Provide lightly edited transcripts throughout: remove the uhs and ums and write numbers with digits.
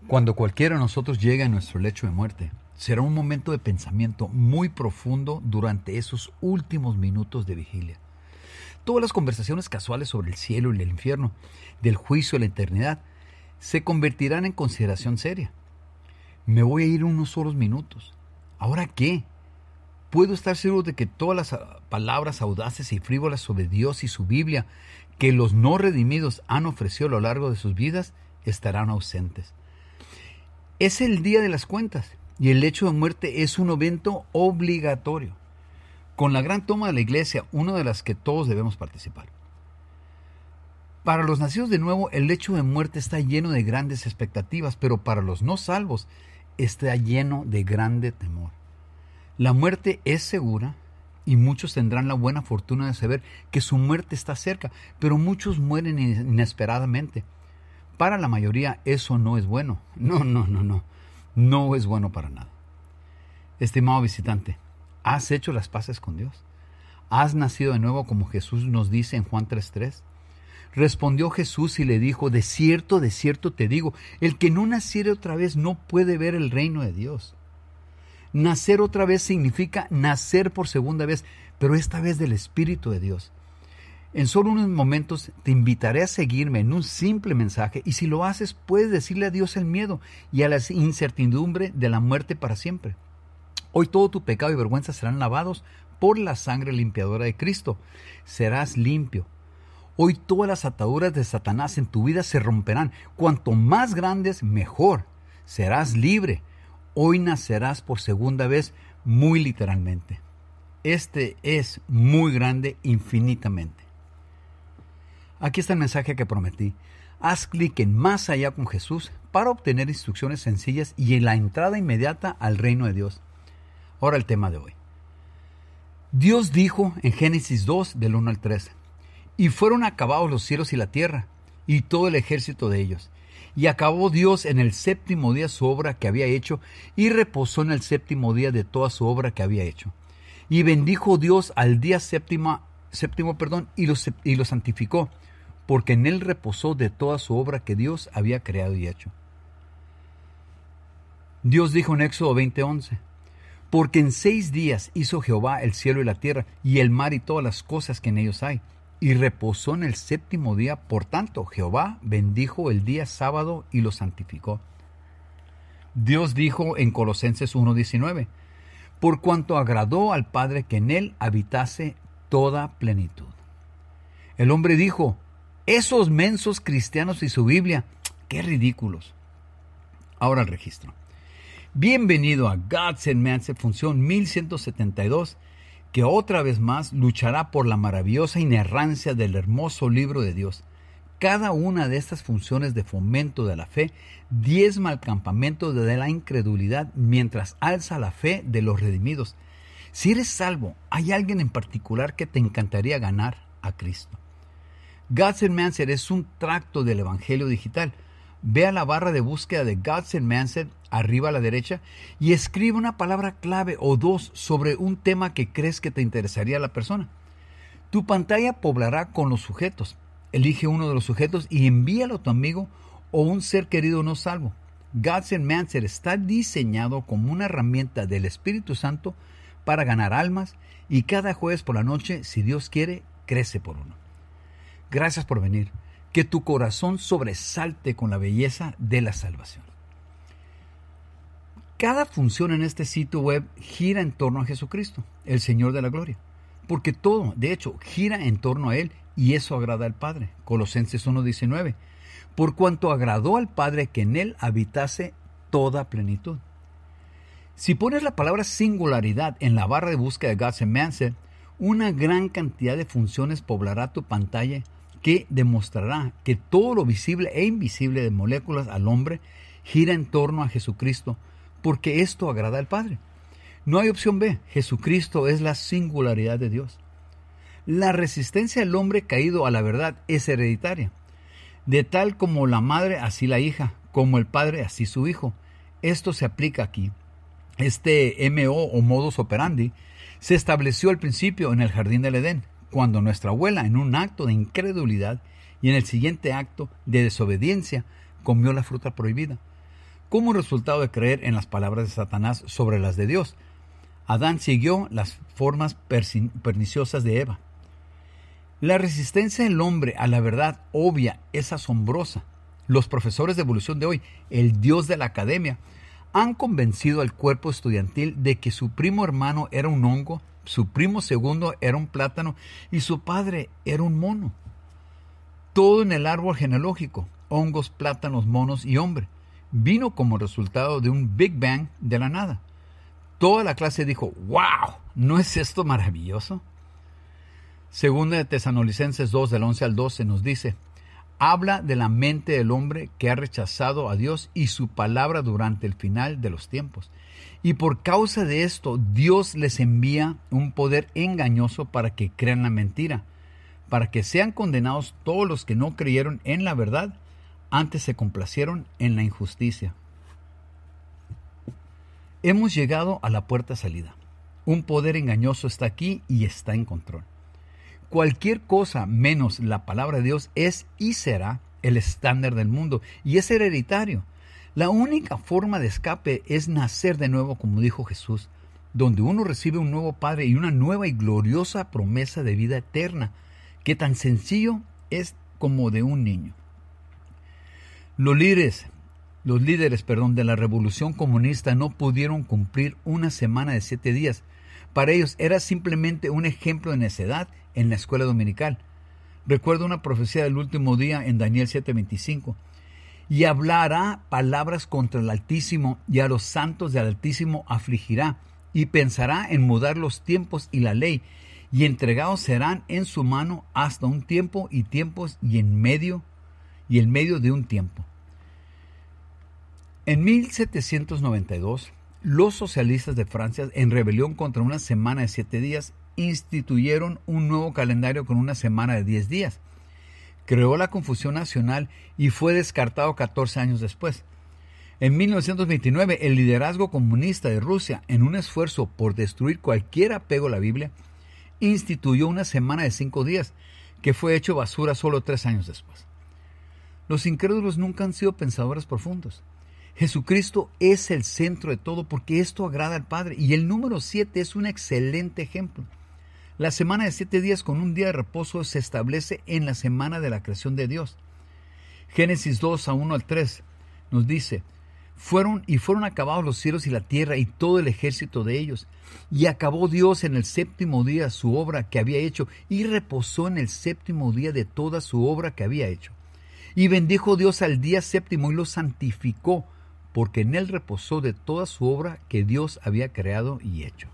Cuando cualquiera de nosotros llegue a nuestro lecho de muerte, será un momento de pensamiento muy profundo durante esos últimos minutos de vigilia. Todas las conversaciones casuales sobre el cielo y el infierno, del juicio y la eternidad, se convertirán en consideración seria. Me voy a ir unos solos minutos. ¿Ahora qué? Puedo estar seguro de que todas las palabras audaces y frívolas sobre Dios y su Biblia que los no redimidos han ofrecido a lo largo de sus vidas estarán ausentes. Es el día de las cuentas y el lecho de muerte es un evento obligatorio. Con la gran toma de la iglesia, una de las que todos debemos participar. Para los nacidos de nuevo, el lecho de muerte está lleno de grandes expectativas, pero para los no salvos está lleno de grande temor. La muerte es segura y muchos tendrán la buena fortuna de saber que su muerte está cerca, pero muchos mueren inesperadamente. Para la mayoría eso no es bueno. No es bueno para nada. Estimado visitante, ¿has hecho las paces con Dios? ¿Has nacido de nuevo como Jesús nos dice en Juan 3:3? Respondió Jesús y le dijo, de cierto te digo, el que no naciere otra vez no puede ver el reino de Dios. Nacer otra vez significa nacer por segunda vez, pero esta vez del Espíritu de Dios. En solo unos momentos te invitaré a seguirme en un simple mensaje y si lo haces puedes decirle a Dios el miedo y a la incertidumbre de la muerte para siempre. Hoy todo tu pecado y vergüenza serán lavados por la sangre limpiadora de Cristo. Serás limpio. Hoy todas las ataduras de Satanás en tu vida se romperán. Cuanto más grandes, mejor. Serás libre. Hoy nacerás por segunda vez, muy literalmente. Este es muy grande infinitamente. Aquí está el mensaje que prometí. Haz clic en Más Allá con Jesús para obtener instrucciones sencillas y en la entrada inmediata al reino de Dios. Ahora el tema de hoy. Dios dijo en Génesis 2, del 1 al 3, y fueron acabados los cielos y la tierra, y todo el ejército de ellos. Y acabó Dios en el séptimo día su obra que había hecho, y reposó en el séptimo día de toda su obra que había hecho. Y bendijo Dios al día séptimo, y lo santificó, porque en él reposó de toda su obra que Dios había creado y hecho. Dios dijo en Éxodo 20:11, porque en 6 días hizo Jehová el cielo y la tierra, y el mar y todas las cosas que en ellos hay, y reposó en el séptimo día. Por tanto, Jehová bendijo el día sábado y lo santificó. Dios dijo en Colosenses 1:19, por cuanto agradó al Padre que en él habitase toda plenitud. El hombre dijo, esos mensos cristianos y su Biblia, qué ridículos. Ahora el registro. Bienvenido a God Sent Man, función 1172, que otra vez más luchará por la maravillosa inerrancia del hermoso libro de Dios. Cada una de estas funciones de fomento de la fe diezma al campamento de la incredulidad mientras alza la fe de los redimidos. Si eres salvo, ¿hay alguien en particular que te encantaría ganar a Cristo? God Sent Man es un tracto del Evangelio digital. Ve a la barra de búsqueda de God Sent Man arriba a la derecha y escribe una palabra clave o 2 sobre un tema que crees que te interesaría a la persona. Tu pantalla poblará con los sujetos. Elige uno de los sujetos y envíalo a tu amigo o un ser querido no salvo. God Sent Man está diseñado como una herramienta del Espíritu Santo para ganar almas y cada jueves por la noche, si Dios quiere, crece por uno. Gracias por venir. Que tu corazón sobresalte con la belleza de la salvación. Cada función en este sitio web gira en torno a Jesucristo, el Señor de la gloria. Porque todo, de hecho, gira en torno a Él y eso agrada al Padre. Colosenses 1:19. Por cuanto agradó al Padre que en Él habitase toda plenitud. Si pones la palabra singularidad en la barra de búsqueda de God Sent Man, una gran cantidad de funciones poblará tu pantalla que demostrará que todo lo visible e invisible de moléculas al hombre gira en torno a Jesucristo, porque esto agrada al Padre. No hay opción B. Jesucristo es la singularidad de Dios. La resistencia del hombre caído a la verdad es hereditaria. De tal como la madre, así la hija, como el padre, así su hijo. Esto se aplica aquí. Este MO o modus operandi se estableció al principio en el jardín del Edén, cuando nuestra abuela, en un acto de incredulidad y en el siguiente acto de desobediencia, comió la fruta prohibida. como resultado de creer en las palabras de Satanás sobre las de Dios. Adán siguió las formas perniciosas de Eva. La resistencia del hombre a la verdad obvia es asombrosa. Los profesores de evolución de hoy, el dios de la academia, han convencido al cuerpo estudiantil de que su primo hermano era un hongo, su primo segundo era un plátano y su padre era un mono. Todo en el árbol genealógico, hongos, plátanos, monos y hombre, vino como resultado de un Big Bang de la nada. Toda la clase dijo, ¡wow! ¿No es esto maravilloso? Segunda de Tesalonicenses 2, del 11 al 12, nos dice, habla de la mente del hombre que ha rechazado a Dios y su palabra durante el final de los tiempos. Y por causa de esto, Dios les envía un poder engañoso para que crean la mentira, para que sean condenados todos los que no creyeron en la verdad, antes se complacieron en la injusticia. Hemos llegado a la puerta salida. Un poder engañoso está aquí y está en control. Cualquier cosa menos la palabra de Dios es y será el estándar del mundo y es hereditario. La única forma de escape es nacer de nuevo, como dijo Jesús, donde uno recibe un nuevo Padre y una nueva y gloriosa promesa de vida eterna, que tan sencillo es como de un niño. Los líderes de la revolución comunista no pudieron cumplir una semana de 7 días. Para ellos era simplemente un ejemplo de necedad en la escuela dominical. Recuerdo una profecía del último día en Daniel 7:25. Y hablará palabras contra el Altísimo, y a los santos del Altísimo afligirá, y pensará en mudar los tiempos y la ley, y entregados serán en su mano hasta un tiempo y tiempos y en medio de un tiempo. En 1792, los socialistas de Francia, en rebelión contra una semana de 7 días, instituyeron un nuevo calendario con una semana de 10 días. Creó la confusión nacional y fue descartado 14 años después. En 1929, el liderazgo comunista de Rusia, en un esfuerzo por destruir cualquier apego a la Biblia, instituyó una semana de 5 días, que fue hecho basura solo 3 años después. Los incrédulos nunca han sido pensadores profundos. Jesucristo es el centro de todo porque esto agrada al Padre. Y el número 7 es un excelente ejemplo. La semana de 7 días con un día de reposo se establece en la semana de la creación de Dios. Génesis 2, 1 al 3 nos dice, fueron acabados los cielos y la tierra y todo el ejército de ellos. Y acabó Dios en el séptimo día su obra que había hecho y reposó en el séptimo día de toda su obra que había hecho. Y bendijo Dios al día séptimo y lo santificó, porque en él reposó de toda su obra que Dios había creado y hecho.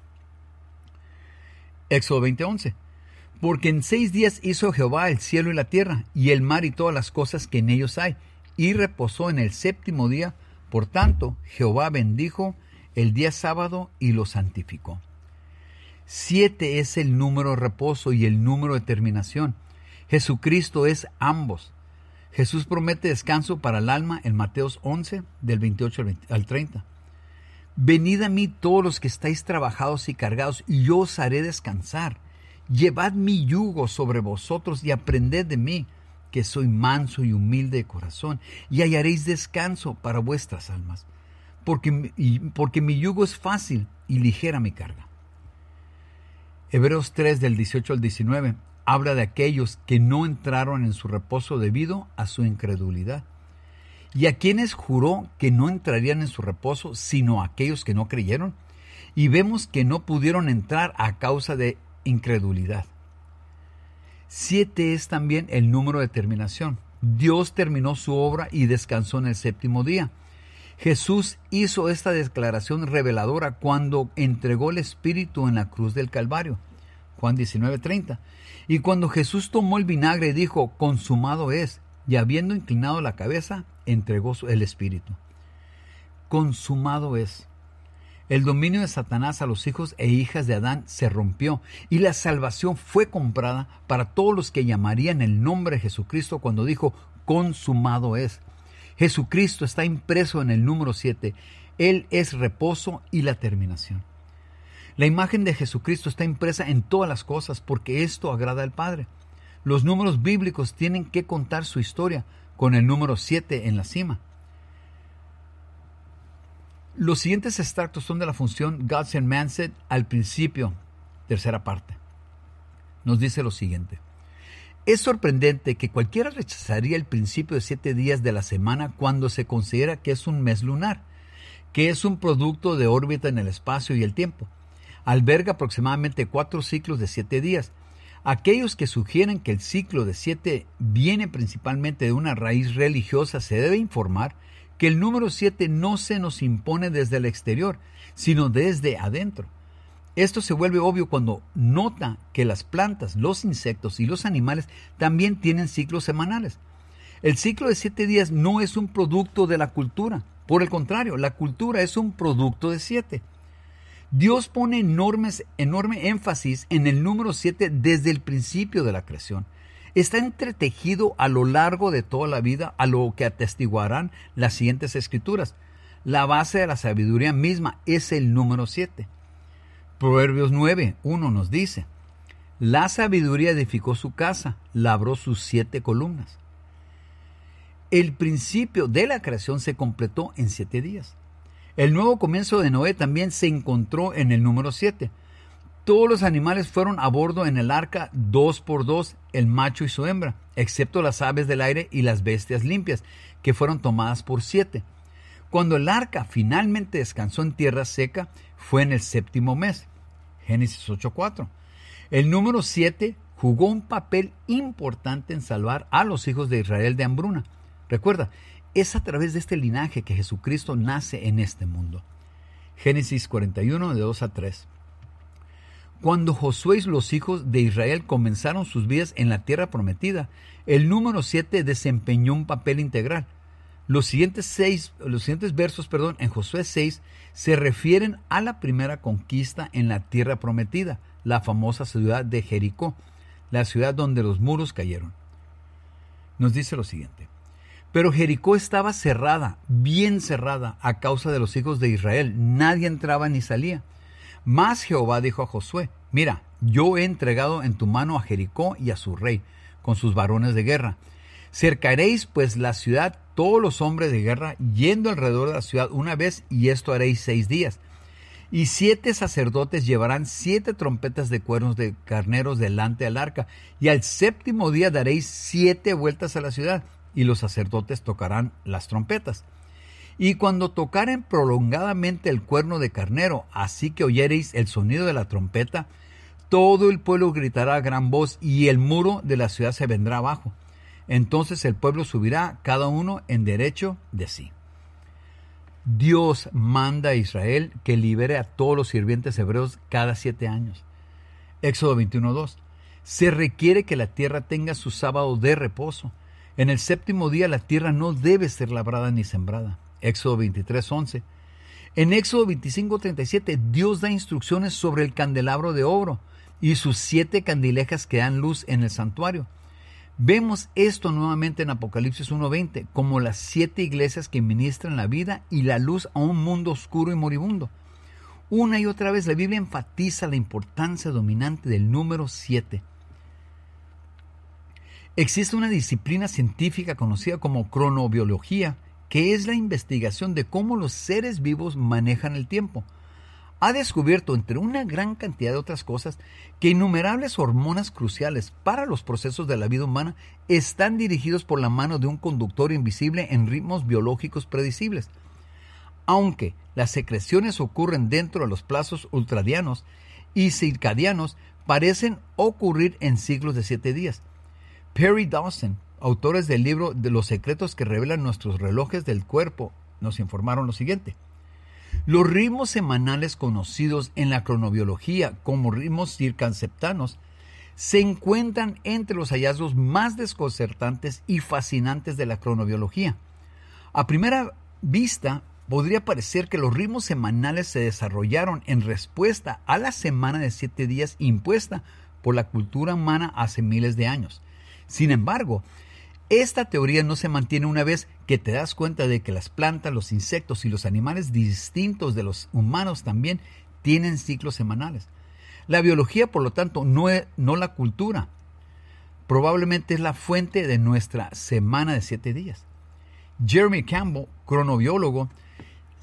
Éxodo 20:11. Porque en 6 días hizo Jehová el cielo y la tierra, y el mar y todas las cosas que en ellos hay, y reposó en el séptimo día. Por tanto, Jehová bendijo el día sábado y lo santificó. 7 es el número de reposo y el número de terminación. Jesucristo es ambos. Jesús promete descanso para el alma en Mateos 11, del 28 al 30. Venid a mí todos los que estáis trabajados y cargados, y yo os haré descansar. Llevad mi yugo sobre vosotros y aprended de mí, que soy manso y humilde de corazón, y hallaréis descanso para vuestras almas. Porque mi yugo es fácil y ligera mi carga. Hebreos 3, del 18 al 19. Habla de aquellos que no entraron en su reposo debido a su incredulidad. Y a quienes juró que no entrarían en su reposo, sino a aquellos que no creyeron. Y vemos que no pudieron entrar a causa de incredulidad. 7 es también el número de terminación. Dios terminó su obra y descansó en el séptimo día. Jesús hizo esta declaración reveladora cuando entregó el Espíritu en la cruz del Calvario. Juan 19:30. Y cuando Jesús tomó el vinagre y dijo, consumado es, y habiendo inclinado la cabeza, entregó el Espíritu. Consumado es. El dominio de Satanás a los hijos e hijas de Adán se rompió y la salvación fue comprada para todos los que llamarían el nombre de Jesucristo cuando dijo, consumado es. Jesucristo está impreso en el número 7. Él es reposo y la terminación. La imagen de Jesucristo está impresa en todas las cosas porque esto agrada al Padre. Los números bíblicos tienen que contar su historia con el número 7 en la cima. Los siguientes extractos son de la función Gods and Manset al principio, tercera parte. Nos dice lo siguiente. Es sorprendente que cualquiera rechazaría el principio de 7 días de la semana cuando se considera que es un mes lunar, que es un producto de órbita en el espacio y el tiempo. Alberga aproximadamente 4 ciclos de 7 días. Aquellos que sugieren que el ciclo de 7 viene principalmente de una raíz religiosa se debe informar que el número 7 no se nos impone desde el exterior, sino desde adentro. Esto se vuelve obvio cuando nota que las plantas, los insectos y los animales también tienen ciclos semanales. El ciclo de 7 días no es un producto de la cultura. Por el contrario, la cultura es un producto de 7. Dios pone enorme énfasis en el número 7 desde el principio de la creación. Está entretejido a lo largo de toda la vida, a lo que atestiguarán las siguientes escrituras. La base de la sabiduría misma es el número 7. Proverbios 9:1 nos dice, la sabiduría edificó su casa, labró sus 7 columnas. El principio de la creación se completó en 7 días. El nuevo comienzo de Noé también se encontró en el número 7. Todos los animales fueron a bordo en el arca 2 por 2, el macho y su hembra, excepto las aves del aire y las bestias limpias, que fueron tomadas por 7. Cuando el arca finalmente descansó en tierra seca, fue en el 7º mes. Génesis 8:4. El número 7 jugó un papel importante en salvar a los hijos de Israel de hambruna. Recuerda, es a través de este linaje que Jesucristo nace en este mundo. Génesis 41, de 2 a 3. Cuando Josué y los hijos de Israel comenzaron sus vidas en la tierra prometida, el número 7 desempeñó un papel integral. Los siguientes versos en Josué 6 se refieren a la primera conquista en la tierra prometida, la famosa ciudad de Jericó, la ciudad donde los muros cayeron. Nos dice lo siguiente. Pero Jericó estaba cerrada, bien cerrada, a causa de los hijos de Israel. Nadie entraba ni salía. Mas Jehová dijo a Josué, mira, yo he entregado en tu mano a Jericó y a su rey, con sus varones de guerra. Cercaréis pues la ciudad todos los hombres de guerra, yendo alrededor de la ciudad una vez, y esto haréis 6 días. Y 7 sacerdotes llevarán 7 trompetas de cuernos de carneros delante del arca, y al 7º día daréis 7 vueltas a la ciudad, y los sacerdotes tocarán las trompetas. Y cuando tocaren prolongadamente el cuerno de carnero, así que oyereis el sonido de la trompeta, todo el pueblo gritará a gran voz, y el muro de la ciudad se vendrá abajo. Entonces el pueblo subirá, cada uno en derecho de sí. Dios manda a Israel que libere a todos los sirvientes hebreos cada 7 años. Éxodo 21:2. Se requiere que la tierra tenga su sábado de reposo. En el 7º día la tierra no debe ser labrada ni sembrada. Éxodo 23:11. En Éxodo 25:37 Dios da instrucciones sobre el candelabro de oro y sus 7 candilejas que dan luz en el santuario. Vemos esto nuevamente en Apocalipsis 1:20 como las 7 iglesias que ministran la vida y la luz a un mundo oscuro y moribundo. Una y otra vez la Biblia enfatiza la importancia dominante del número 7. Existe una disciplina científica conocida como cronobiología, que es la investigación de cómo los seres vivos manejan el tiempo. Ha descubierto, entre una gran cantidad de otras cosas, que innumerables hormonas cruciales para los procesos de la vida humana están dirigidos por la mano de un conductor invisible en ritmos biológicos predecibles. Aunque las secreciones ocurren dentro de los plazos ultradianos y circadianos, parecen ocurrir en ciclos de 7 días. Perry Dawson, autores del libro de Los secretos que revelan nuestros relojes del cuerpo, nos informaron lo siguiente. Los ritmos semanales conocidos en la cronobiología como ritmos circunceptanos se encuentran entre los hallazgos más desconcertantes y fascinantes de la cronobiología. A primera vista, podría parecer que los ritmos semanales se desarrollaron en respuesta a la semana de 7 días impuesta por la cultura humana hace miles de años. Sin embargo, esta teoría no se mantiene una vez que te das cuenta de que las plantas, los insectos y los animales distintos de los humanos también tienen ciclos semanales. La biología, por lo tanto, no la cultura. Probablemente es la fuente de nuestra semana de 7 días. Jeremy Campbell, cronobiólogo,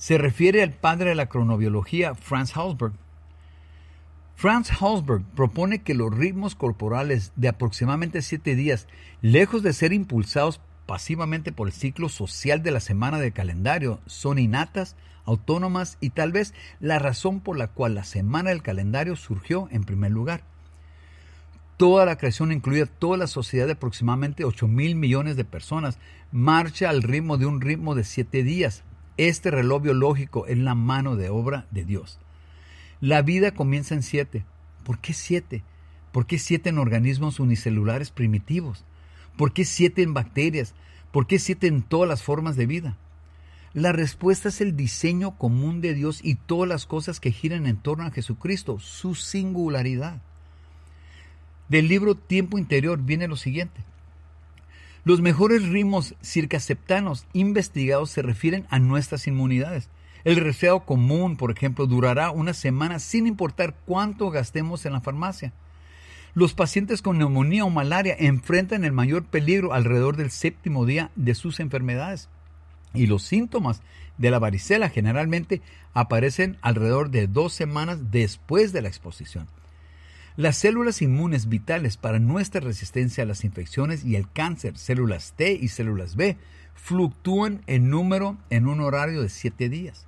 Se refiere al padre de la cronobiología, Franz Halsberg. Franz Halsberg propone que los ritmos corporales de aproximadamente 7 días, lejos de ser impulsados pasivamente por el ciclo social de la semana del calendario, son innatas, autónomas y tal vez la razón por la cual la semana del calendario surgió en primer lugar. Toda la creación, incluida toda la sociedad de aproximadamente 8,000 millones de personas, marcha al ritmo de 7 días. Este reloj biológico es la mano de obra de Dios. La vida comienza en 7. ¿Por qué 7? ¿Por qué 7 en organismos unicelulares primitivos? ¿Por qué 7 en bacterias? ¿Por qué 7 en todas las formas de vida? La respuesta es el diseño común de Dios y todas las cosas que giran en torno a Jesucristo, su singularidad. Del libro Tiempo Interior viene lo siguiente. Los mejores ritmos circaseptanos investigados se refieren a nuestras inmunidades. El resfriado común, por ejemplo, durará una semana sin importar cuánto gastemos en la farmacia. Los pacientes con neumonía o malaria enfrentan el mayor peligro alrededor del 7º día de sus enfermedades. Y los síntomas de la varicela generalmente aparecen alrededor de 2 semanas después de la exposición. Las células inmunes vitales para nuestra resistencia a las infecciones y el cáncer, células T y células B, fluctúan en número en un horario de 7 días.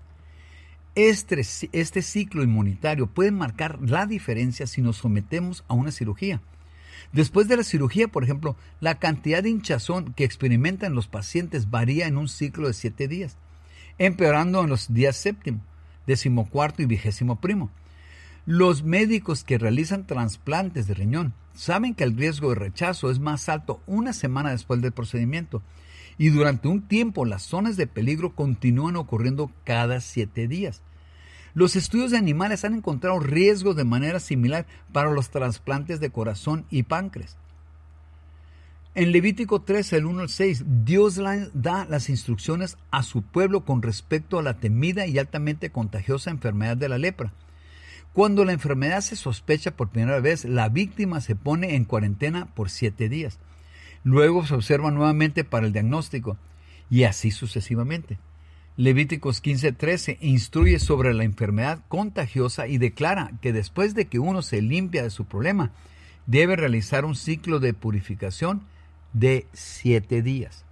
Este ciclo inmunitario puede marcar la diferencia si nos sometemos a una cirugía. Después de la cirugía, por ejemplo, la cantidad de hinchazón que experimentan los pacientes varía en un ciclo de 7 días, empeorando en los días 7º, 14º y 21º. Los médicos que realizan trasplantes de riñón saben que el riesgo de rechazo es más alto una semana después del procedimiento y durante un tiempo las zonas de peligro continúan ocurriendo cada 7 días. Los estudios de animales han encontrado riesgos de manera similar para los trasplantes de corazón y páncreas. En Levítico 13, del 1 al 6, Dios da las instrucciones a su pueblo con respecto a la temida y altamente contagiosa enfermedad de la lepra. Cuando la enfermedad se sospecha por primera vez, la víctima se pone en cuarentena por 7 días. Luego se observa nuevamente para el diagnóstico y así sucesivamente. Levíticos 15:13 instruye sobre la enfermedad contagiosa y declara que después de que uno se limpia de su problema, debe realizar un ciclo de purificación de 7 días.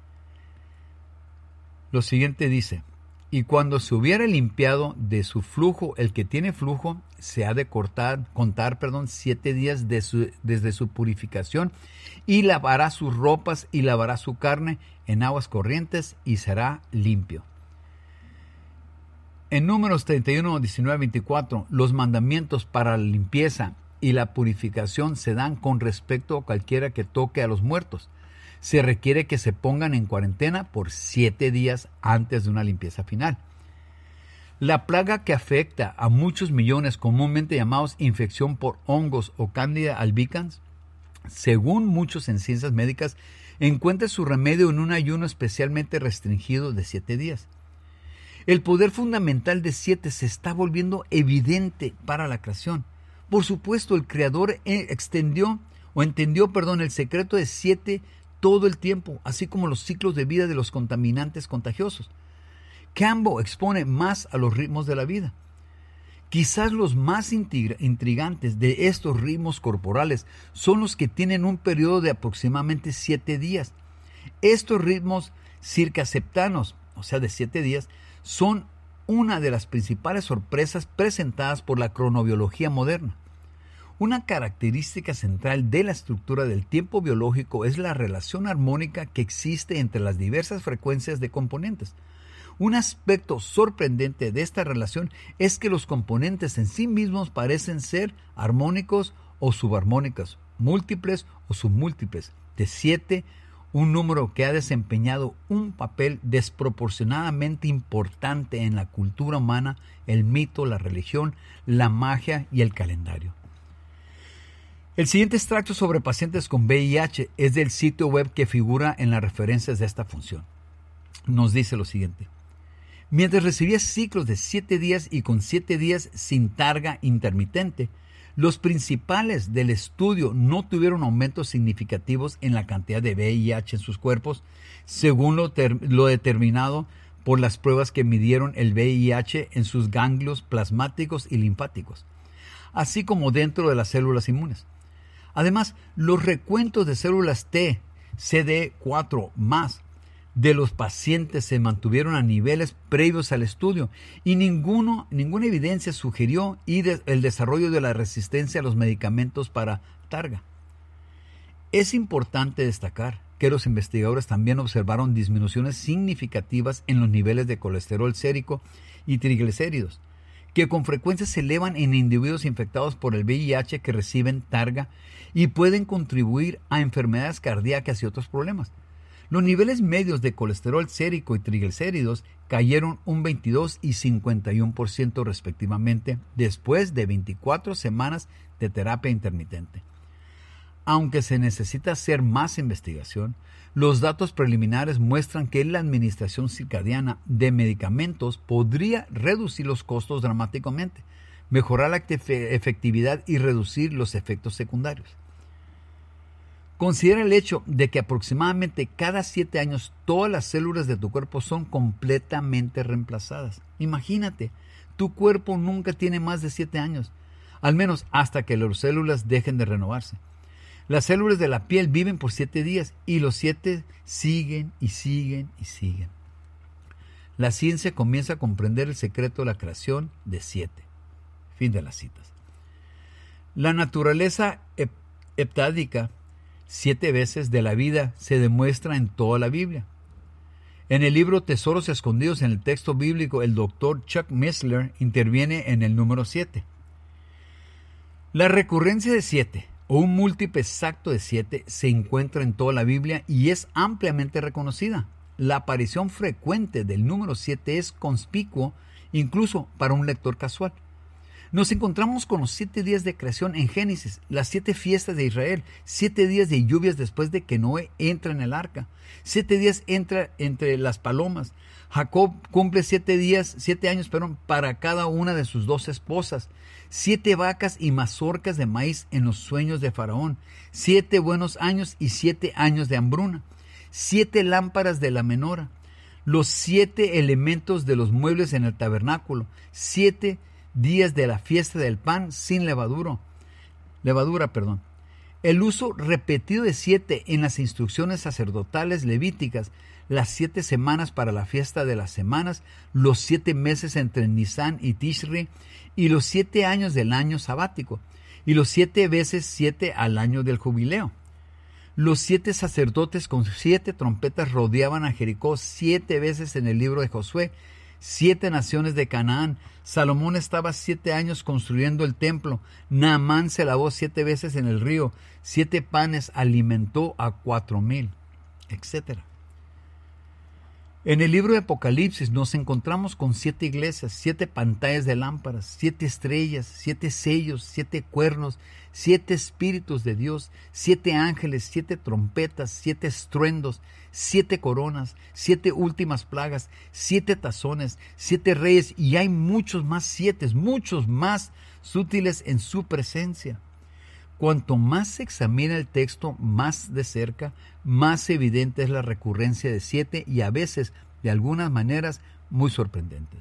Lo siguiente dice: y cuando se hubiera limpiado de su flujo, el que tiene flujo, se ha de contar 7 días desde su purificación, y lavará sus ropas y lavará su carne en aguas corrientes y será limpio. En Números 31, 19, 24, los mandamientos para la limpieza y la purificación se dan con respecto a cualquiera que toque a los muertos. Se requiere que se pongan en cuarentena por 7 días antes de una limpieza final. La plaga que afecta a muchos millones, comúnmente llamados infección por hongos o Candida albicans, según muchos en ciencias médicas, encuentra su remedio en un ayuno especialmente restringido de 7 días. El poder fundamental de 7 se está volviendo evidente para la creación. Por supuesto, el Creador entendió el secreto de 7 todo el tiempo, así como los ciclos de vida de los contaminantes contagiosos. Campbell expone más a los ritmos de la vida. Quizás los más intrigantes de estos ritmos corporales son los que tienen un periodo de aproximadamente 7 días. Estos ritmos circaseptanos, o sea, de 7 días, son una de las principales sorpresas presentadas por la cronobiología moderna. Una característica central de la estructura del tiempo biológico es la relación armónica que existe entre las diversas frecuencias de componentes. Un aspecto sorprendente de esta relación es que los componentes en sí mismos parecen ser armónicos o subarmónicos, múltiples o submúltiples. De 7, un número que ha desempeñado un papel desproporcionadamente importante en la cultura humana, el mito, la religión, la magia y el calendario. El siguiente extracto sobre pacientes con VIH es del sitio web que figura en las referencias de esta función. Nos dice lo siguiente: mientras recibía ciclos de 7 días y con 7 días sin targa intermitente, los principales del estudio no tuvieron aumentos significativos en la cantidad de VIH en sus cuerpos, según lo determinado por las pruebas que midieron el VIH en sus ganglios plasmáticos y linfáticos, así como dentro de las células inmunes. Además, los recuentos de células T, CD4+, de los pacientes se mantuvieron a niveles previos al estudio y ninguna evidencia sugirió el desarrollo de la resistencia a los medicamentos para Targa. Es importante destacar que los investigadores también observaron disminuciones significativas en los niveles de colesterol sérico y triglicéridos, que con frecuencia se elevan en individuos infectados por el VIH que reciben Targa y pueden contribuir a enfermedades cardíacas y otros problemas. Los niveles medios de colesterol sérico y triglicéridos cayeron un 22 y 51% respectivamente después de 24 semanas de terapia intermitente. Aunque se necesita hacer más investigación, los datos preliminares muestran que la administración circadiana de medicamentos podría reducir los costos dramáticamente, mejorar la efectividad y reducir los efectos secundarios. Considera el hecho de que aproximadamente cada 7 años todas las células de tu cuerpo son completamente reemplazadas. Imagínate, tu cuerpo nunca tiene más de 7 años, al menos hasta que las células dejen de renovarse. Las células de la piel viven por 7 días y los 7 siguen y siguen y siguen. La ciencia comienza a comprender el secreto de la creación de 7. Fin de las citas. La naturaleza heptádica 7 veces de la vida se demuestra en toda la Biblia. En el libro Tesoros escondidos en el texto bíblico, el doctor Chuck Missler interviene en el número 7. La recurrencia de 7 o un múltiplo exacto de 7 se encuentra en toda la Biblia y es ampliamente reconocida. La aparición frecuente del número 7 es conspicuo incluso para un lector casual. Nos encontramos con los 7 días de creación en Génesis, las 7 fiestas de Israel, 7 días de lluvias después de que Noé entra en el arca, 7 días entra entre las palomas. Jacob cumple 7 años para cada una de sus 2 esposas, 7 vacas y mazorcas de maíz en los sueños de Faraón, 7 buenos años y 7 años de hambruna, 7 lámparas de la menora, los 7 elementos de los muebles en el tabernáculo, 7 días de la fiesta del pan sin levadura. El uso repetido de 7 en las instrucciones sacerdotales levíticas, las 7 semanas para la fiesta de las semanas, los 7 meses entre Nisan y Tishri, y los 7 años del año sabático, y los 7 veces 7 al año del jubileo. Los 7 sacerdotes con 7 trompetas rodeaban a Jericó 7 veces en el libro de Josué, 7 naciones de Canaán. Salomón estaba 7 años construyendo el templo. Naamán se lavó 7 veces en el río. 7 panes alimentó a 4,000, etc. En el libro de Apocalipsis nos encontramos con 7 iglesias, 7 pantallas de lámparas, 7 estrellas, 7 sellos, 7 cuernos, 7 espíritus de Dios, 7 ángeles, 7 trompetas, 7 estruendos, 7 coronas, 7 últimas plagas, 7 tazones, 7 reyes, y hay muchos más 7, muchos más sutiles en su presencia. Cuanto más se examina el texto más de cerca, más evidente es la recurrencia de 7 y a veces, de algunas maneras, muy sorprendentes.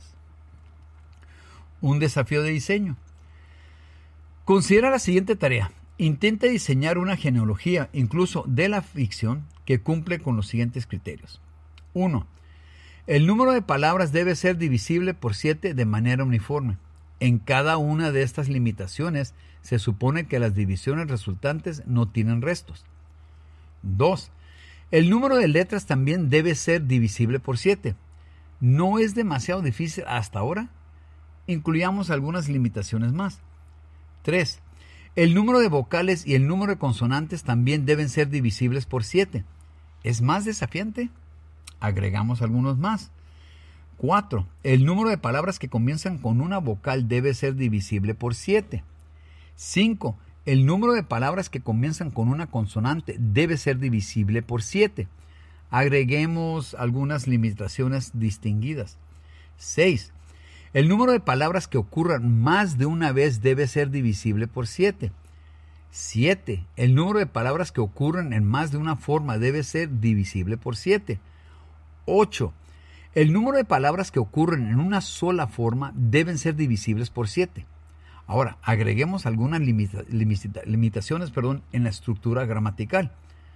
Un desafío de diseño. Considera la siguiente tarea. Intenta diseñar una genealogía, incluso de la ficción, que cumple con los siguientes criterios. 1. El número de palabras debe ser divisible por 7 de manera uniforme. En cada una de estas limitaciones se supone que las divisiones resultantes no tienen restos. 2. El número de letras también debe ser divisible por 7. ¿No es demasiado difícil hasta ahora? Incluyamos algunas limitaciones más. 3. El número de vocales y el número de consonantes también deben ser divisibles por 7. ¿Es más desafiante? Agregamos algunos más. 4. El número de palabras que comienzan con una vocal debe ser divisible por 7. 5. El número de palabras que comienzan con una consonante debe ser divisible por 7. Agreguemos algunas limitaciones distinguidas. 6. El número de palabras que ocurran más de una vez debe ser divisible por 7. 7. El número de palabras que ocurren en más de una forma debe ser divisible por 7. 8. El número de palabras que ocurren en una sola forma deben ser divisibles por 7. Ahora, agreguemos algunas limitaciones en la estructura gramatical.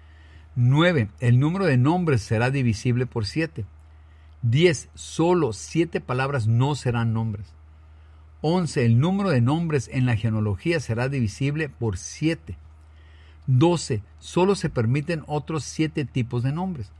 9. El número de nombres será divisible por 7. 10. Solo 7 palabras no serán nombres. 11. El número de nombres en la genealogía será divisible por 7. 12. Solo se permiten otros 7 tipos de nombres.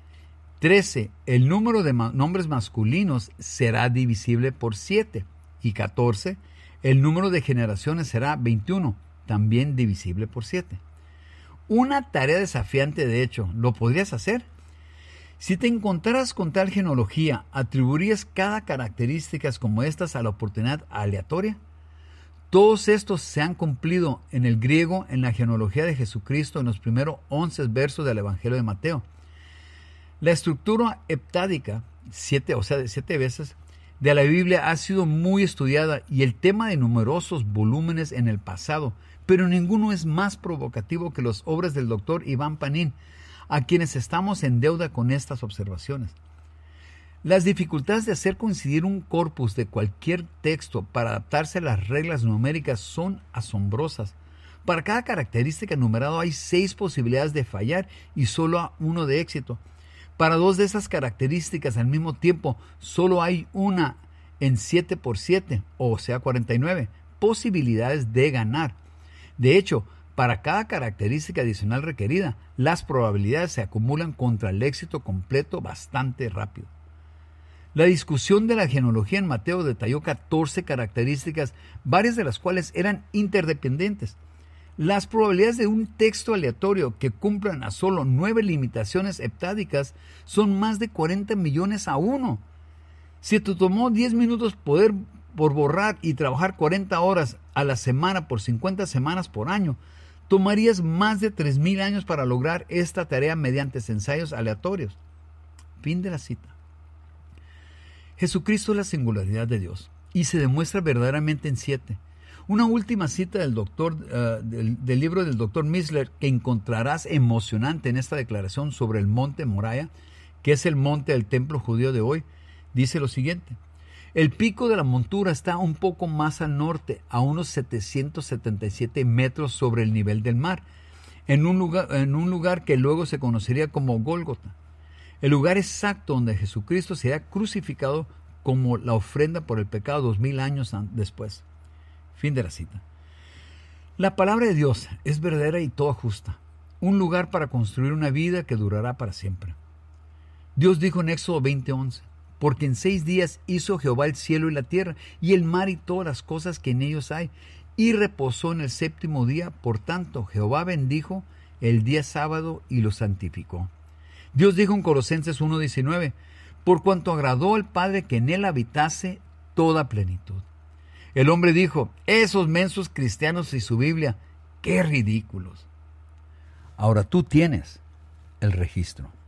13. El número de nombres masculinos será divisible por 7. Y 14. El número de generaciones será 21, también divisible por 7. Una tarea desafiante, de hecho. ¿Lo podrías hacer? Si te encontraras con tal genealogía, ¿atribuirías cada característica como estas a la oportunidad aleatoria? Todos estos se han cumplido en el griego en la genealogía de Jesucristo en los primeros 11 versos del Evangelio de Mateo. La estructura heptádica, de 7 veces, de la Biblia ha sido muy estudiada y el tema de numerosos volúmenes en el pasado, pero ninguno es más provocativo que las obras del Dr. Iván Panin, a quienes estamos en deuda con estas observaciones. Las dificultades de hacer coincidir un corpus de cualquier texto para adaptarse a las reglas numéricas son asombrosas. Para cada característica enumerada hay 6 posibilidades de fallar y solo 1 de éxito. Para 2 de esas características al mismo tiempo, solo hay una en 7 por 7, o sea 49, posibilidades de ganar. De hecho, para cada característica adicional requerida, las probabilidades se acumulan contra el éxito completo bastante rápido. La discusión de la genealogía en Mateo detalló 14 características, varias de las cuales eran interdependientes. Las probabilidades de un texto aleatorio que cumplan a solo 9 limitaciones heptádicas son más de 40 millones a 1. Si te tomó 10 minutos por borrar y trabajar 40 horas a la semana por 50 semanas por año, tomarías más de 3,000 años para lograr esta tarea mediante ensayos aleatorios. Fin de la cita. Jesucristo es la singularidad de Dios y se demuestra verdaderamente en 7. Una última cita del libro del Dr. Missler que encontrarás emocionante en esta declaración sobre el monte Moriah, que es el monte del templo judío de hoy, dice lo siguiente: el pico de la montura está un poco más al norte, a unos 777 metros sobre el nivel del mar, en un lugar que luego se conocería como Gólgota, el lugar exacto donde Jesucristo sería crucificado como la ofrenda por el pecado 2000 años después. Fin de la cita. La palabra de Dios es verdadera y toda justa, un lugar para construir una vida que durará para siempre. Dios dijo en Éxodo 20:11, porque en 6 días hizo Jehová el cielo y la tierra, y el mar y todas las cosas que en ellos hay, y reposó en el 7º día. Por tanto, Jehová bendijo el día sábado y lo santificó. Dios dijo en Colosenses 1:19, por cuanto agradó al Padre que en él habitase toda plenitud. El hombre dijo, esos mensos cristianos y su Biblia, qué ridículos. Ahora tú tienes el registro.